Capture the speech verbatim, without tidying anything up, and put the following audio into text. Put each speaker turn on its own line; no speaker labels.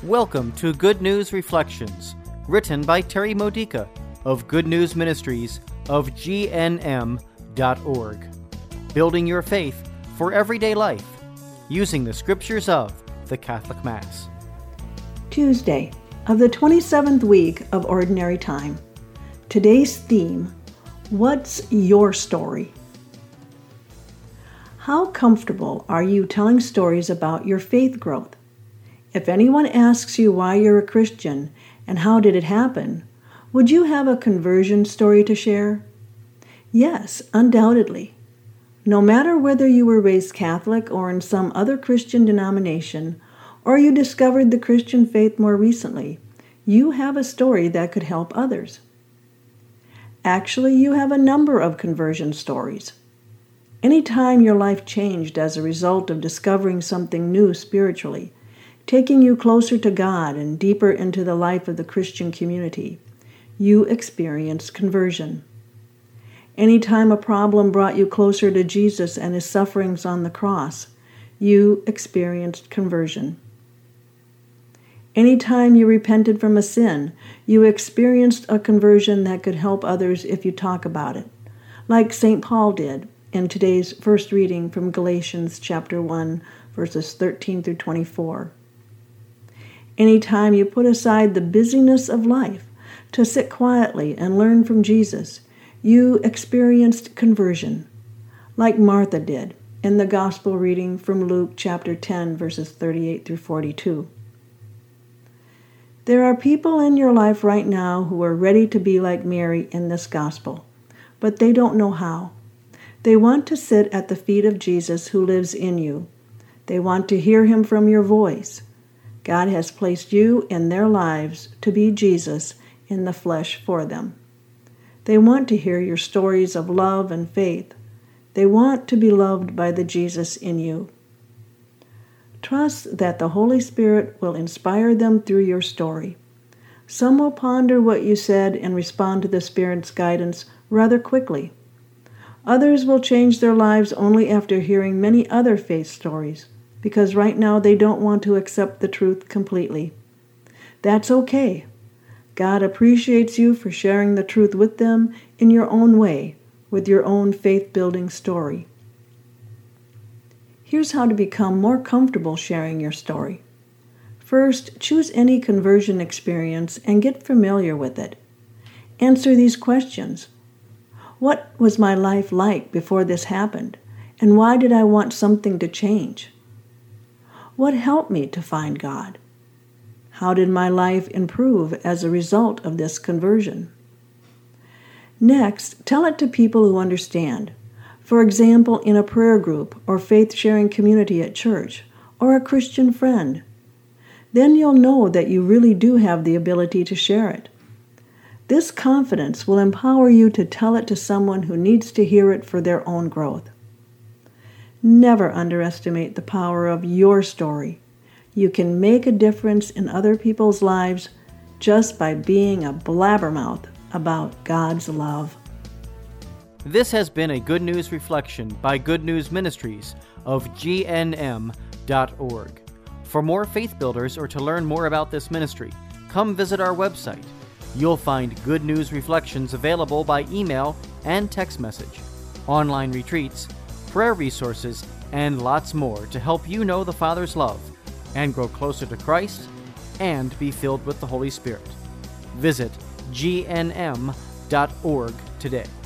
Welcome to Good News Reflections, written by Terry Modica of Good News Ministries of G N M dot org. Building your faith for everyday life, using the scriptures of the Catholic Mass.
Tuesday of the twenty-seventh week of Ordinary Time. Today's theme, What's Your Story? How comfortable are you telling stories about your faith growth? If anyone asks you why you're a Christian and how did it happen, would you have a conversion story to share? Yes, undoubtedly. No matter whether you were raised Catholic or in some other Christian denomination, or you discovered the Christian faith more recently, you have a story that could help others. Actually, you have a number of conversion stories. Anytime your life changed as a result of discovering something new spiritually, taking you closer to God and deeper into the life of the Christian community, you experienced conversion. Anytime a problem brought you closer to Jesus and his sufferings on the cross, you experienced conversion. Anytime you repented from a sin, you experienced a conversion that could help others if you talk about it, like Saint Paul did in today's first reading from Galatians chapter one, verses thirteen through twenty-four. Anytime you put aside the busyness of life to sit quietly and learn from Jesus, you experienced conversion, like Martha did in the Gospel reading from Luke chapter ten, verses thirty-eight through forty-two. There are people in your life right now who are ready to be like Mary in this Gospel, but they don't know how. They want to sit at the feet of Jesus who lives in you. They want to hear him from your voice. God has placed you in their lives to be Jesus in the flesh for them. They want to hear your stories of love and faith. They want to be loved by the Jesus in you. Trust that the Holy Spirit will inspire them through your story. Some will ponder what you said and respond to the Spirit's guidance rather quickly. Others will change their lives only after hearing many other faith stories, because right now they don't want to accept the truth completely. That's okay. God appreciates you for sharing the truth with them in your own way, with your own faith-building story. Here's how to become more comfortable sharing your story. First, choose any conversion experience and get familiar with it. Answer these questions. What was my life like before this happened, and why did I want something to change? What helped me to find God? How did my life improve as a result of this conversion? Next, tell it to people who understand. For example, in a prayer group or faith-sharing community at church, or a Christian friend. Then you'll know that you really do have the ability to share it. This confidence will empower you to tell it to someone who needs to hear it for their own growth. Never underestimate the power of your story. You can make a difference in other people's lives just by being a blabbermouth about God's love.
This has been a Good News Reflection by Good News Ministries of G N M dot org. For more faith builders or to learn more about this ministry, come visit our website. You'll find Good News Reflections available by email and text message, online retreats, prayer resources, and lots more to help you know the Father's love and grow closer to Christ and be filled with the Holy Spirit. Visit G N M dot org today.